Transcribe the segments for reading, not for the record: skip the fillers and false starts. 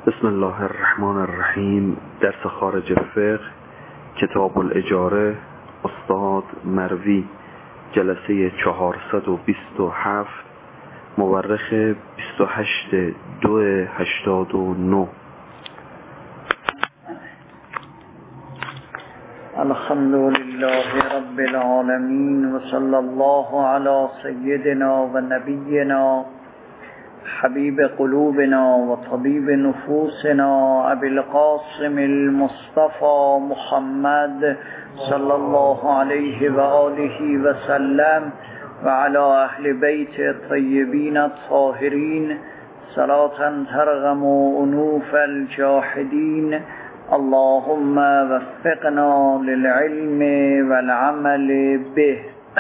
بسم الله الرحمن الرحیم. درس خارج الفقه، کتاب الاجاره، استاد مروی، جلسه 427، مورخ 28/2/89. الحمد لله رب العالمین و صلی الله علی سیدنا و نبینا حبیب قلوبنا و طبیب نفوسنا ابی القاسم المصطفى محمد صلی الله علیه و آله و سلم و علی اهل بیت الطیبین الطاهرین صلاة ترغم انوف الجاحدین. اللهم وفقنا للعلم والعمل به.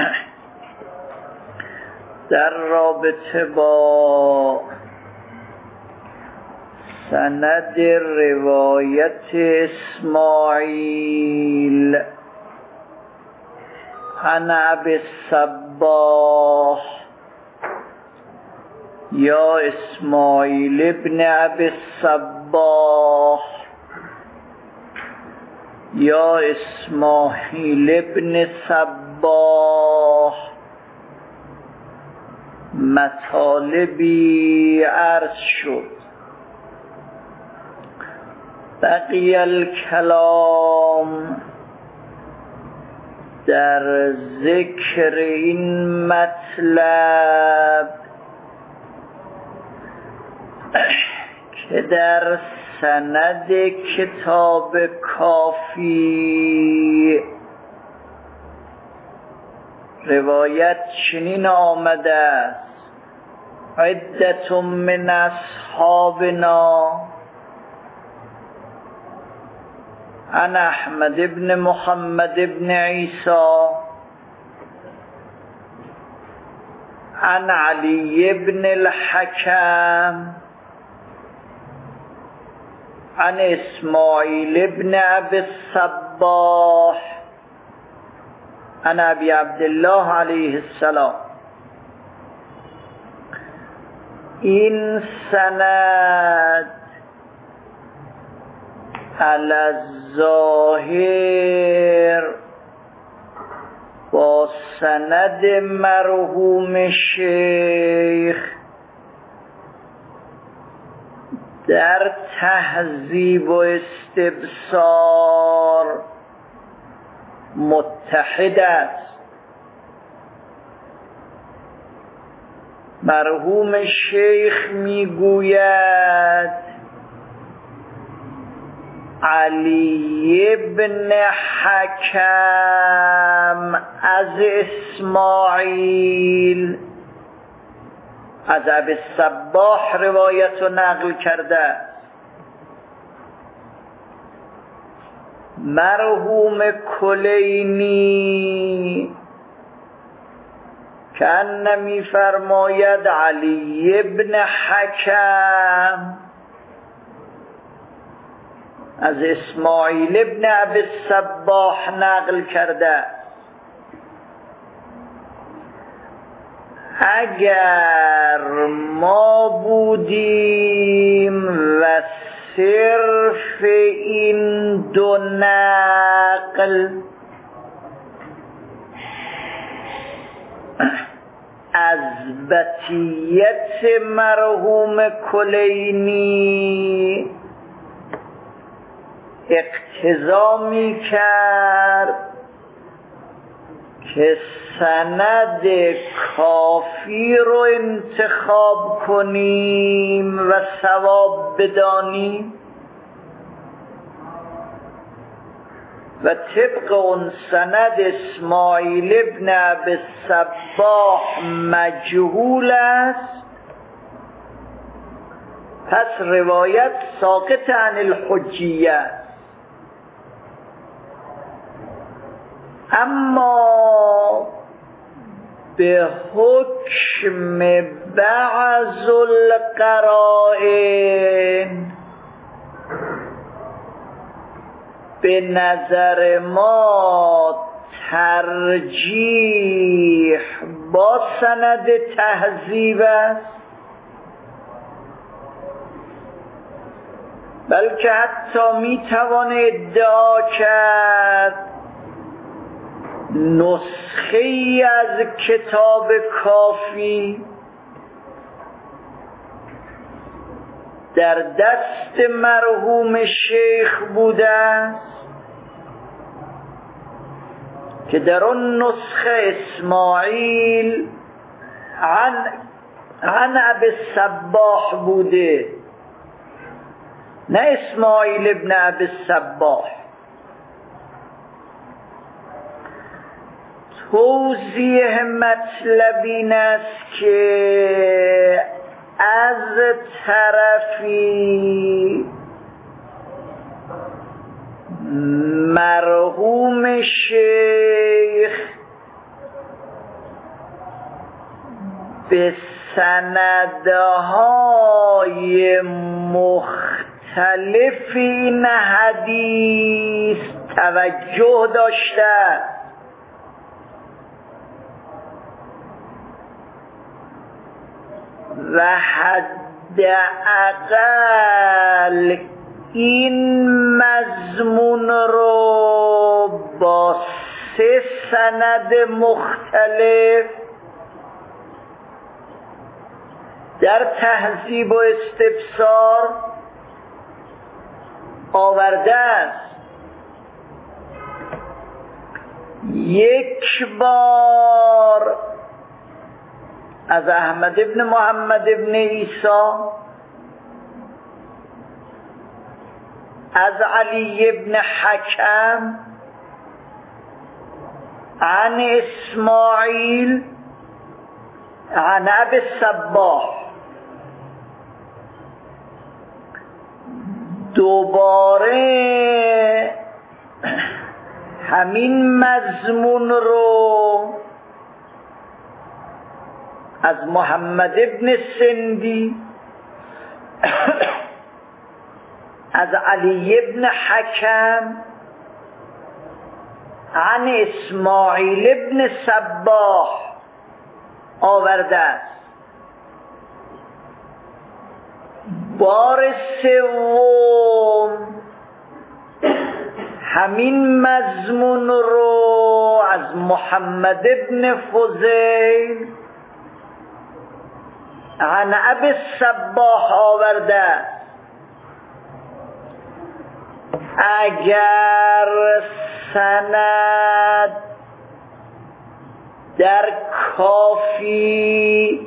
در رابطه با سند روایت اسماعیل عن ابی الصباح یا اسماعیل ابن ابی الصباح یا اسماعیل ابن صباح مطالبی عرض شد. بقی الکلام در ذکر این مطلب که در سند کتاب کافی روایت چنین آمده است: عدت من اصحابنا عن احمد ابن محمد ابن عیسی عن علی ابن الحکم عن اسماعیل ابن ابی الصباح عن ابی عبدالله علیه السلام. این سند علی الظاهر با سند مرحوم شیخ در تهذیب و استبصار متحد است. مرحوم شیخ میگوید علی ابن حکم از اسماعیل از ابی الصباح روایت و نقل کرده. مرحوم کلینی که انمی فرماید علی ابن حکم از اسماعیل ابن ابی الصباح نقل کرده. اگر ما بودیم و صرف این دو نقل از بطیت مرحوم کلینی اقتضا می کرد که سند کافی رو انتخاب کنیم و ثواب بدانیم و طبق اون سند اسماعیل ابن ابی الصباح مجهول است، پس روایت ساقط عن الحجیه. اما به حکم بعض القرائن به نظر ما ترجیح با سند تهذیب است بلکه حتی میتوان ادعا کرد نسخه ای از کتاب کافی در دست مرحوم شیخ بوده است که در آن نسخه اسماعیل عن ابی الصباح بوده، نه اسماعیل ابن ابی الصباح. توضیح مطلب این است که از طرفی مرحوم شیخ به سندهای مختلف این حدیث توجه داشته و حداقل این مضمون رو با 3 سند مختلف در تهذیب و استفسار آورده است. یک بار از احمد ابن محمد ابن عیسی، از علی ابن حکم، عن اسماعیل عن ابی الصباح. دوباره همین مضمون رو از محمد ابن سندی، از علی ابن حکم، عن اسماعیل ابن صباح آورده است. بار سوم همین مضمون رو از محمد ابن فضیل عن ابی الصباح آورده است. اگر سند در کافی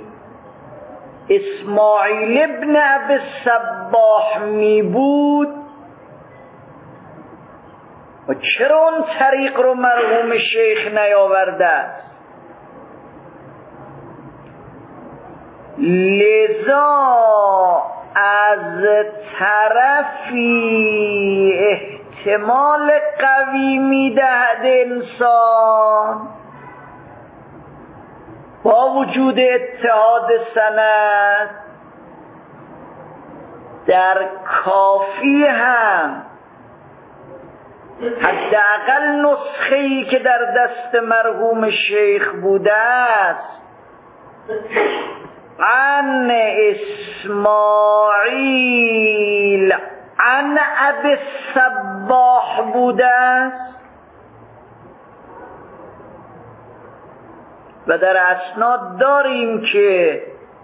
اسماعیل ابن ابی الصباح می بود و چرا اون طریق رو مرحوم شیخ نیاورده است؟ لذا از طرفی احتمال قوی میدهد انسان با وجود اتحاد سند در کافی هم حداقل نسخه‌ای که در دست مرحوم شیخ بوده است عن اسماعیل عن ابی الصباح بوده است و در اسناد داریم که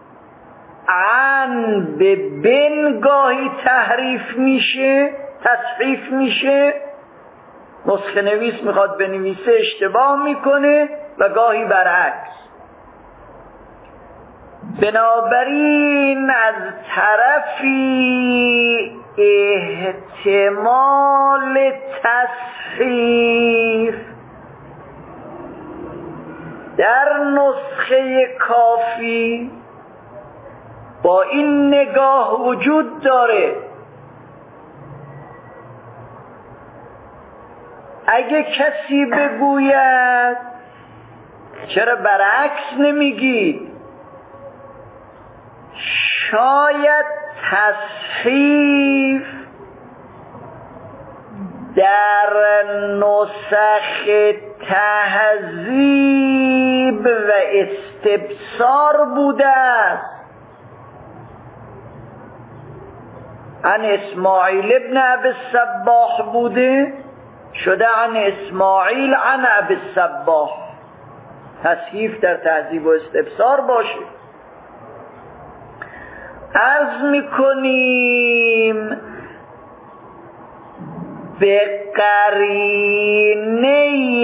عن به بن گاهی تحریف میشه، تصحیف میشه، نسخه نویس میخواد بنویسه اشتباه میکنه و گاهی برعکس. بنابراین از طرفی احتمال تصحیف در نسخه کافی با این نگاه وجود داره. اگه کسی بگوید چرا برعکس نمیگید، شاید تصحیف در نسخ تهذیب و استبصار بوده است عن اسماعیل ابن ابی الصباح بوده، شده عن اسماعیل عن ابی الصباح. تصحیف در تهذیب و استبصار باشه. عرض میکنیم به قرینه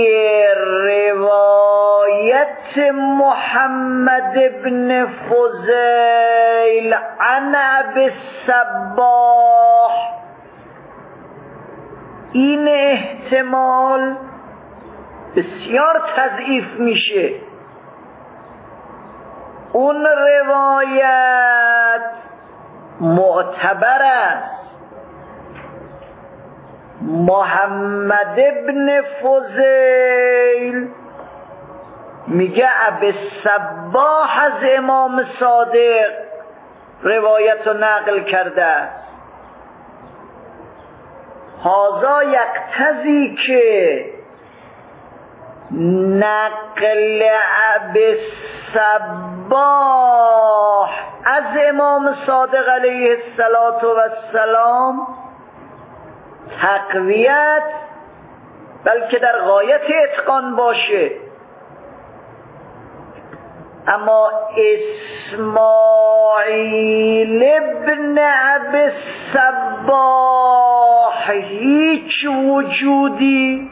روایت محمد ابن فضیل عن ابی الصباح این احتمال بسیار تضعیف میشه. اون روایت معتبر است. محمد ابن فضیل میگه ابی الصباح از امام صادق روایت رو نقل کرده است. هذا یقتضی که نقل ابی الصباح از امام صادق علیه السلام تقویت بلکه در غایت اتقان باشه. اما اسماعیل ابن ابی الصباح هیچ وجودی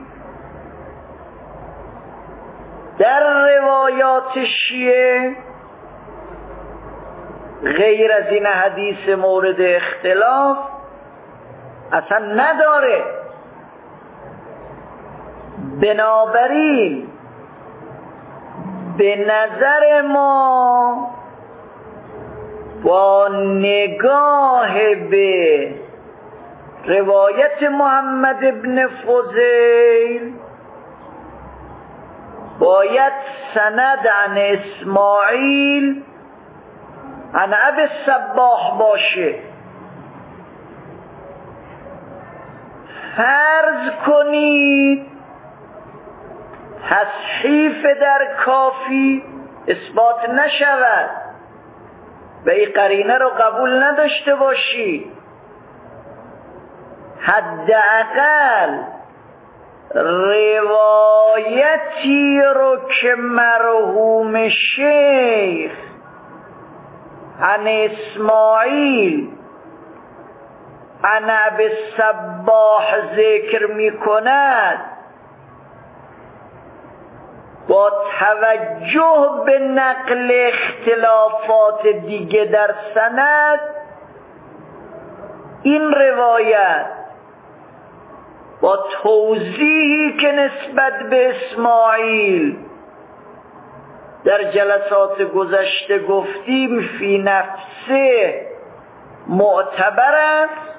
در روایات شیعه غیر از این حدیث مورد اختلاف اصلا نداره. بنابراین به نظر ما با نگاه به روایت محمد ابن فضیل باید سند عن اسماعیل عن ابی الصباح باشه. فرض کنید تصحیف در کافی اثبات نشود و این قرینه رو قبول نداشته باشی، حداقل روایتی رو که مرحوم شیخ عن اسماعیل عن ابی الصباح ذکر می کند با توجه به نقل اختلافات دیگه در سند این روایت با توضیحی که نسبت به اسماعیل در جلسات گذشته گفتیم فی نفسه معتبر است.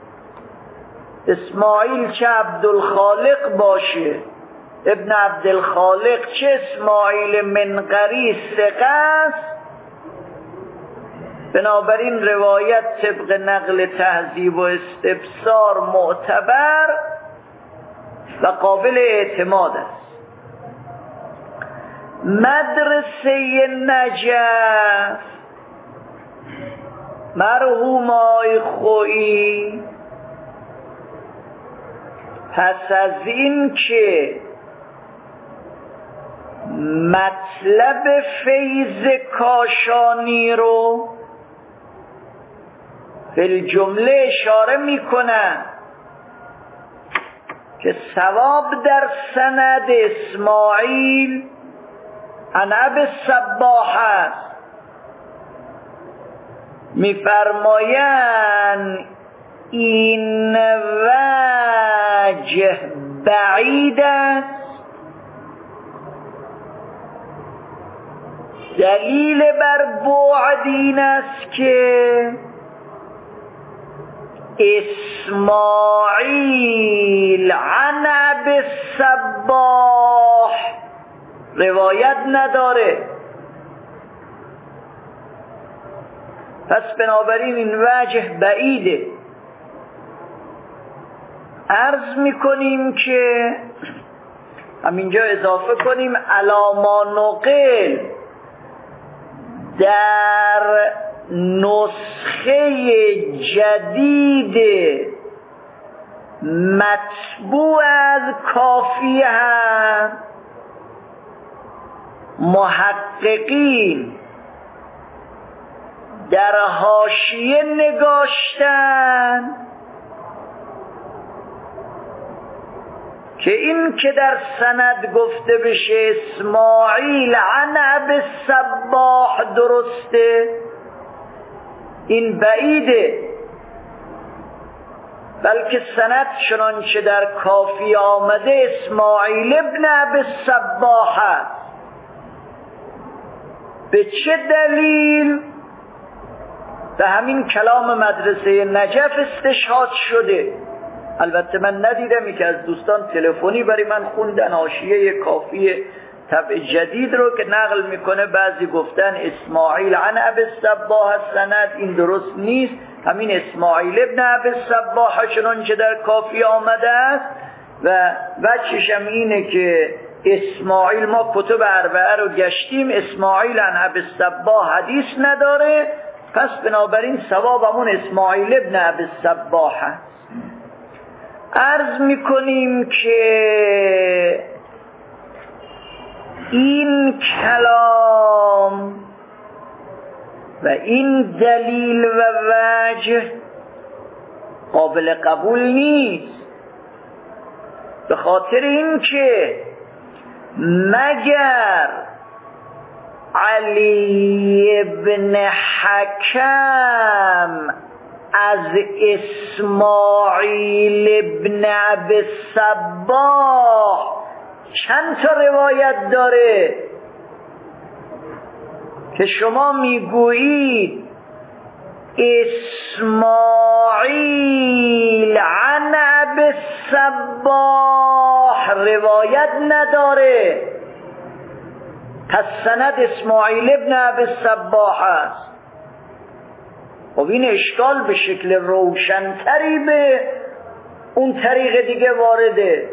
اسماعیل چه عبدالخالق باشه ابن عبدالخالق چه اسماعیل منقری ثقه است، بنابراین روایت طبق نقل تهذیب و استبصار معتبر و قابل اعتماد است. مدرسه نجف مرحوم آقای خویی پس از این که مطلب فیض کاشانی رو فی جمله اشاره میکنن که ثواب در سند اسماعیل عن ابی الصباح است، میفرمایند این وجه بعید است. دلیل بر بعد این است که اسماعیل عن ابی الصباح روایت نداره. پس بنابراین این وجه بعیده. عرض میکنیم که همینجا اضافه کنیم علاما نقل در نسخه جدید مطبوع از کافی هم محققین در حاشیه نگاشتن که این که در سند گفته بشه اسماعیل عن ابی الصباح درسته، این بعیده، بلکه سند چنانچه در کافی آمده اسماعیل ابن ابی الصباح است. به چه دلیل؟ به همین کلام مدرسه نجف استشهاد شده. البته من ندیدم که از دوستان تلفنی برای من خوندن حاشیه کافی طبع جدید رو که نقل میکنه، بعضی گفتن اسماعیل عن ابی الصباح سند، این درست نیست، همین اسماعیل ابن ابی الصباح چنانچه در کافی آمده است. و وجهش هم اینه که اسماعیل، ما کتب اربعه رو گشتیم، اسماعیل عن ابی الصباح حدیث نداره، پس بنابراین ثواب همون اسماعیل ابن ابی الصباح است. عرض میکنیم که این کلام و این دلیل و وجه قابل قبول نیست، به خاطر این مگر علی ابن حکم از اسماعیل ابن ابی الصباح چند تا روایت داره که شما میگویید اسماعیل عن ابی الصباح روایت نداره، پس سند اسماعیل ابن ابی الصباح است. خب این اشکال به شکل روشنتری به اون طریق دیگه وارده.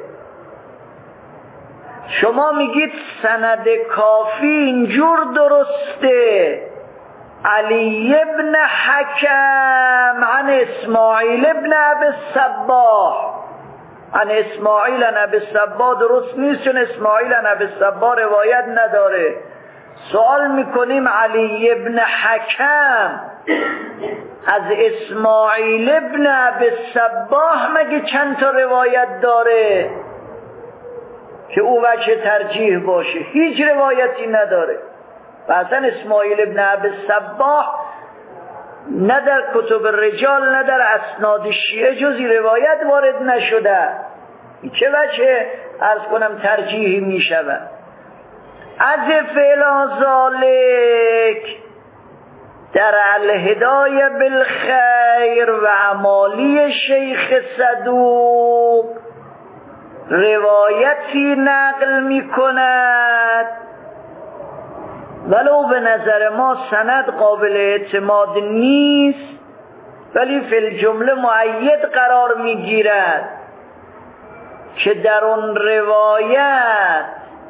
شما میگید سند کافی اینجور درسته، علی ابن حکم عن اسماعیل ابن ابی الصباح، عن اسماعیل عن ابی الصباح درست نیست، چون اسماعیل عن ابی الصباح روایت نداره. سوال میکنیم علی ابن حکم از اسماعیل ابن ابی الصباح مگه چند تا روایت داره که او وجه ترجیح باشه؟ هیچ روایتی نداره. و اصلا اسماعیل ابن ابی الصباح نه در کتب رجال نه در اسناد شیعه جزی روایت وارد نشده. چه وجه عرض کنم ترجیحی می شود؟ از فعل ذالک در الهدایه بالخیر و اعمالی شیخ صدوق روایتی نقل می کند، ولو به نظر ما سند قابل اعتماد نیست، ولی فی الجمله مؤید قرار می گیرد که در اون روایت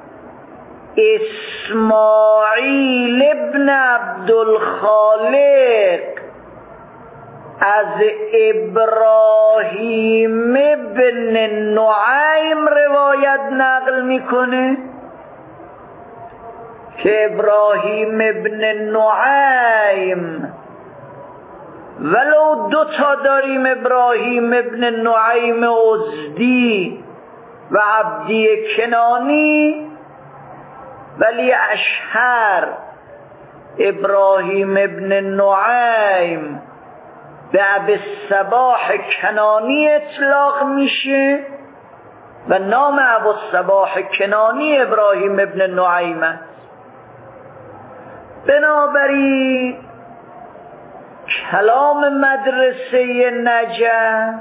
اسماعیل ابن عبدالخالق از ابراهیم ابن نعیم روایت نقل میکنه که ابراهیم ابن نعیم ولو دوتا داریم، ابراهیم ابن نعیم ازدی و عبدی کنانی، ولی اشهر ابراهیم ابن نعیم به ابی الصباح کنانی اطلاق میشه و نام ابی الصباح کنانی ابراهیم ابن نعیم است. بنابراین کلام مدرسه نجف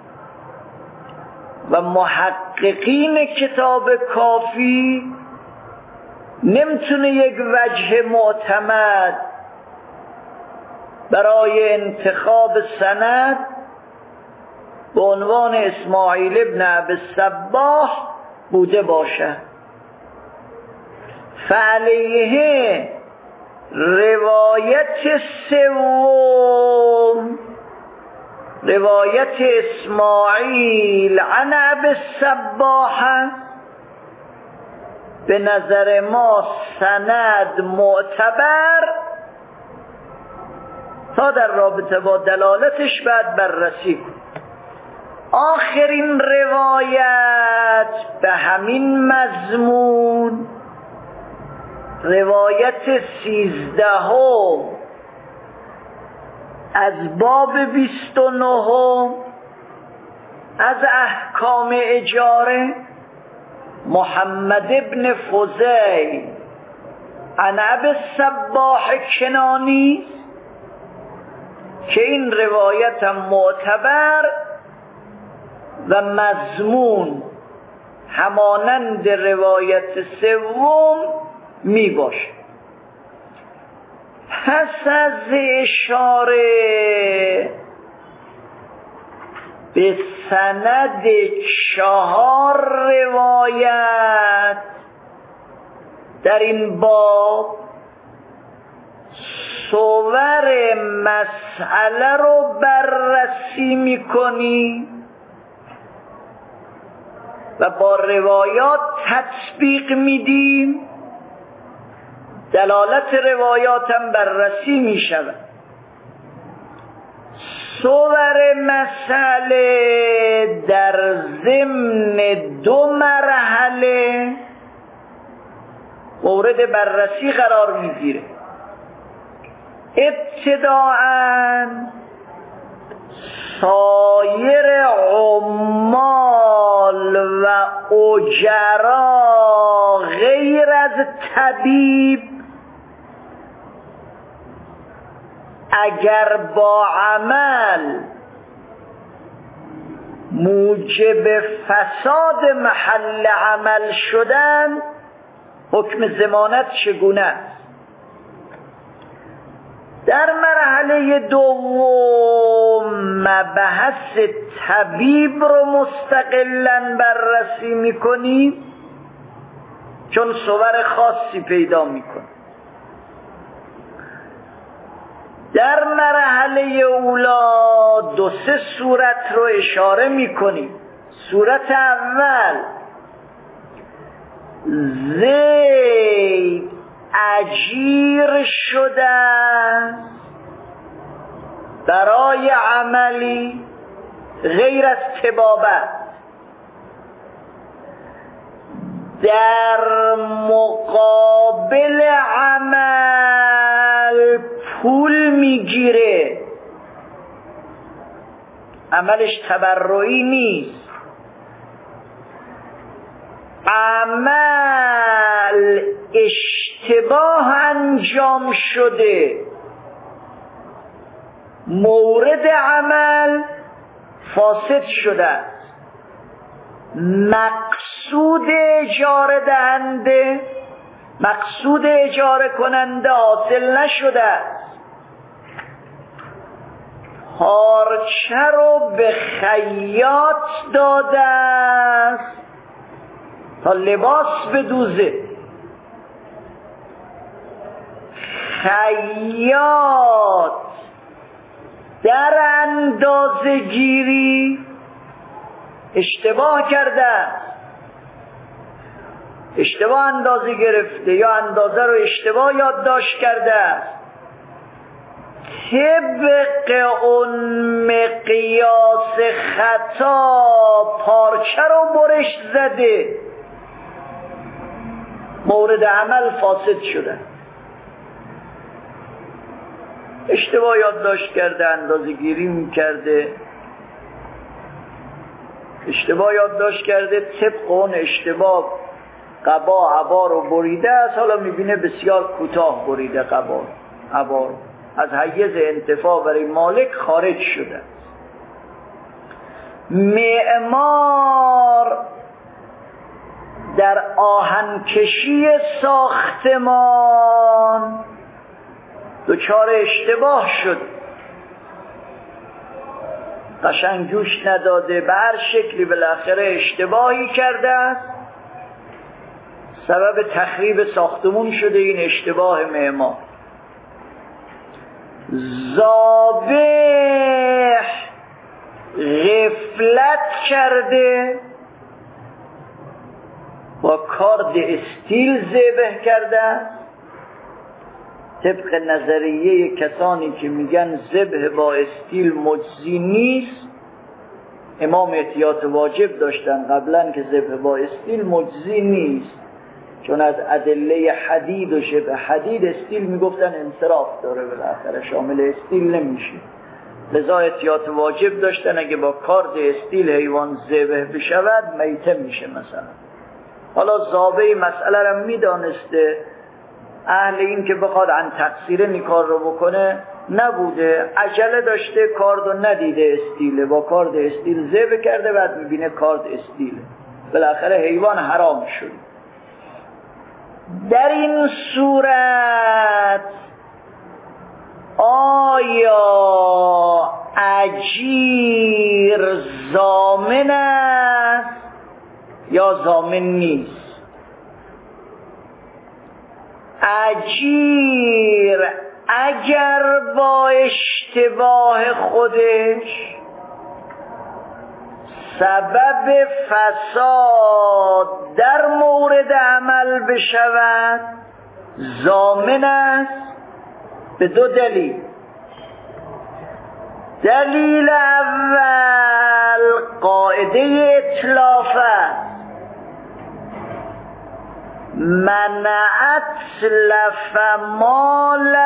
و محققین کتاب کافی نمیتونه یک وجه معتمد برای انتخاب سند به عنوان اسماعیل ابن ابی الصباح بوده باشد. فعلیه روایت سوم روایت اسماعیل عن ابی الصباح، به نظر ما سند معتبر تا در رابطه با دلالتش بعد بررسی کنیم. آخرین روایت به همین مضمون، روایت 13 از باب 29 از احکام اجاره، محمد ابن فضیل عن ابی الصباح کنانی، که این روایت هم معتبر و مضمون همانند روایت سوم می باشه. پس از اشاره به سند 4 روایت در این باب، صور مسئله رو بررسی میکنی و با روایات تطبیق میدیم. دلالت روایات هم بررسی میشود. صور مسئله در ضمن 2 مرحله مورد بررسی قرار میگیره. ابتداءً سایر عمال و اجرا غیر از طبیب اگر با عمل موجب فساد محل عمل شدن، حکم ضمانت چگونه است؟ در مرحله دوم مبحث طبیب رو مستقلاً بررسی میکنیم، چون صور خاصی پیدا میکنه. در مرحله اولا 2-3 صورت رو اشاره میکنیم. صورت اول، زید اجیر شدن برای عملی غیر از طبابت، در مقابل عمل پول میگیره، عملش تبرعی نیست، عمل اشتباه انجام شده، مورد عمل فاسد شده است، مقصود اجاره دهنده، مقصود اجاره کننده حاصل نشده است، پارچه رو به خیاط داده است تا لباس بدوزه، خیاط در اندازه گیری اشتباه کرده، اشتباه اندازه گرفته یا اندازه رو اشتباه یادداشت کرده، طبق اون مقیاس خطا پارچه رو برش زده، مورد عمل فاسد شده. اشتباه یادداشت کرده، اندازه گیری میکرده، اشتباه یادداشت کرده، طبق اون اشتباه قبا عبا رو بریده است، حالا میبینه بسیار کوتاه بریده قبا عبا، از حیز انتفاع برای مالک خارج شده. معمار در آهنکشی ساختمان دچار اشتباه شد، قشنگ جوش نداده، به هر شکلی بالاخره اشتباهی کرده است، سبب تخریب ساختمون شده این اشتباه معمار. ذابح غفلت کرده، با کارد استیل ذبح کرده، طبق نظریه کسانی که میگن ذبح با استیل مجزی نیست. امام احتیاط واجب داشتن قبلا که ذبح با استیل مجزی نیست، چون از ادله حدید و شبه حدید استیل میگفتن انصراف داره، بالاخره شامل استیل نمیشه. لذا احتیاط واجب داشتن اگه با کارد استیل حیوان ذبح بشود میته میشه مثلا. حالا زابه مسئله رو میدانسته، اهل این که بخواد عن تقصیر این کار رو بکنه نبوده، عجله داشته، کارد رو ندیده استیله، با کارد استیل ذبح کرده، بعد میبینه کارد استیله، بالاخره حیوان حرام شد. در این صورت آیا اجیر ضامن است یا ضامن نیست؟ اجیر اگر با اشتباه خودش سبب فساد در مورد عمل بشود ضامن است به دو دلیل. دلیل اول قاعده اتلاف است، من اتلف مال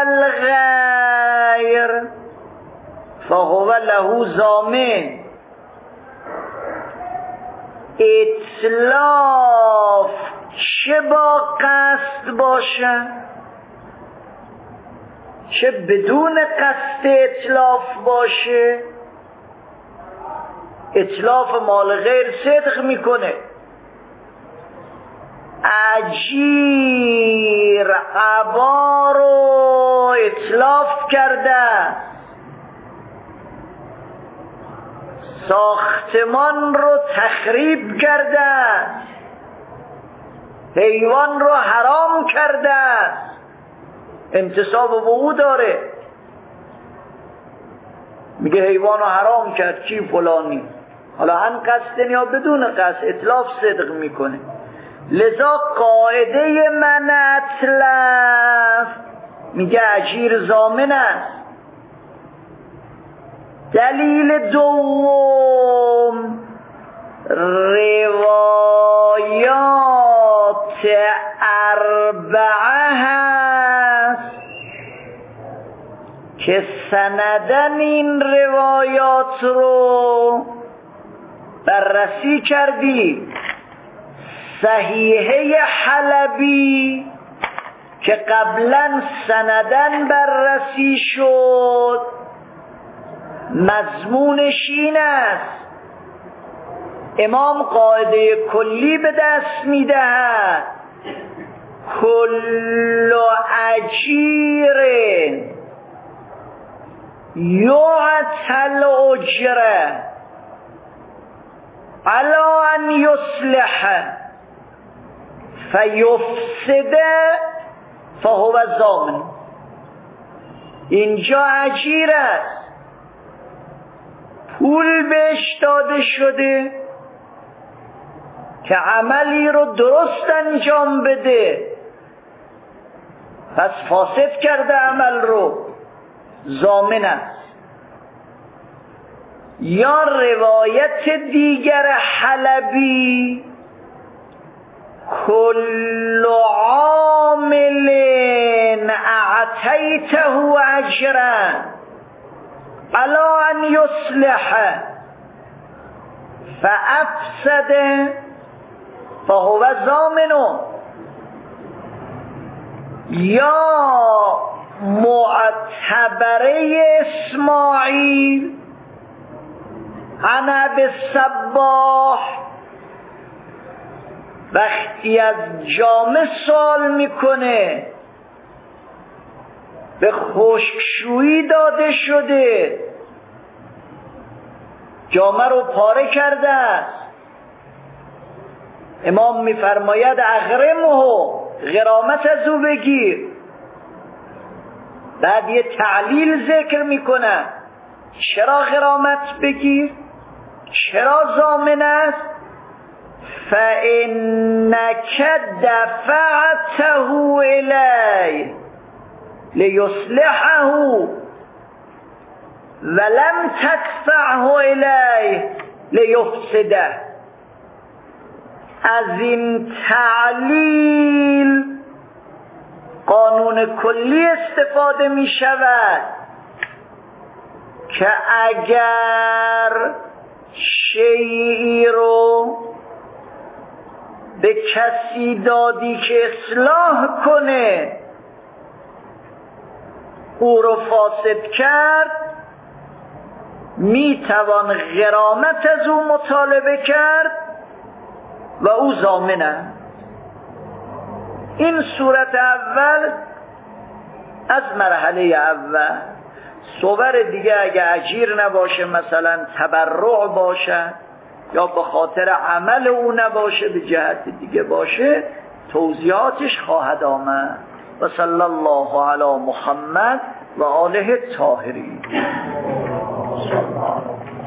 الغیر فهو له ضامن. اتلاف چه با قصد باشه چه بدون قصد اتلاف باشه، اتلاف مال غیر صدق میکنه. اجیر عبا رو اتلاف کرده، ساختمان رو تخریب کرده، حیوان رو حرام کرده، انتصاب وعود داره، میگه حیوان رو حرام کرد کی؟ فلانی. حالا هم قصد یا بدون قصد اتلاف صدق میکنه. لذا قاعده من اتلف میگه اجیر ضامن است. دلیل دوم روایات اربعه هست که سندن این روایات رو بررسی کردیم. صحیحه حلبی که قبلا سندن بررسی شد مضمونش این است، امام قاعده کلی به دست میدهد کل اجیر یعطل اجره علا ان یصلح فیفسد فهو ضامن. اینجا اجیر است، پول بهش داده شده که عملی رو درست انجام بده، پس فاسد کرده عمل رو، ضامن است. یا روایت دیگر حلبی کل عامل اعطیته اجرا علا ان یصلح فافسد فهو ضامن. یا معتبره اسماعیل عن ابی الصباح وقتی از جامه سوال میکنه به خشکشویی داده شده، جامه رو پاره کرده است، امام میفرماید اغرمه، غرامت از او بگیر. بعد یه تعلیل ذکر میکنه. چرا غرامت بگیر؟ چرا ضامن است؟ فإنك دفعته إليه لیصلحه ولم تدفعه إليه لیفسده. از این تعلیل قانون کلی استفاده می شود که اگر شیئی رو به کسی دادی که اصلاح کنه، او رو فاسد کرد، می توان غرامت از او مطالبه کرد و او ضامنه. این صورت اول از مرحله اول. صور دیگه اگه اجیر نباشه، مثلا تبرع باشه یا به خاطر عمل او نباشه، به جهت دیگه باشه، توضیحاتش خواهد آمد. و صلی الله علی محمد و آله الطاهرین.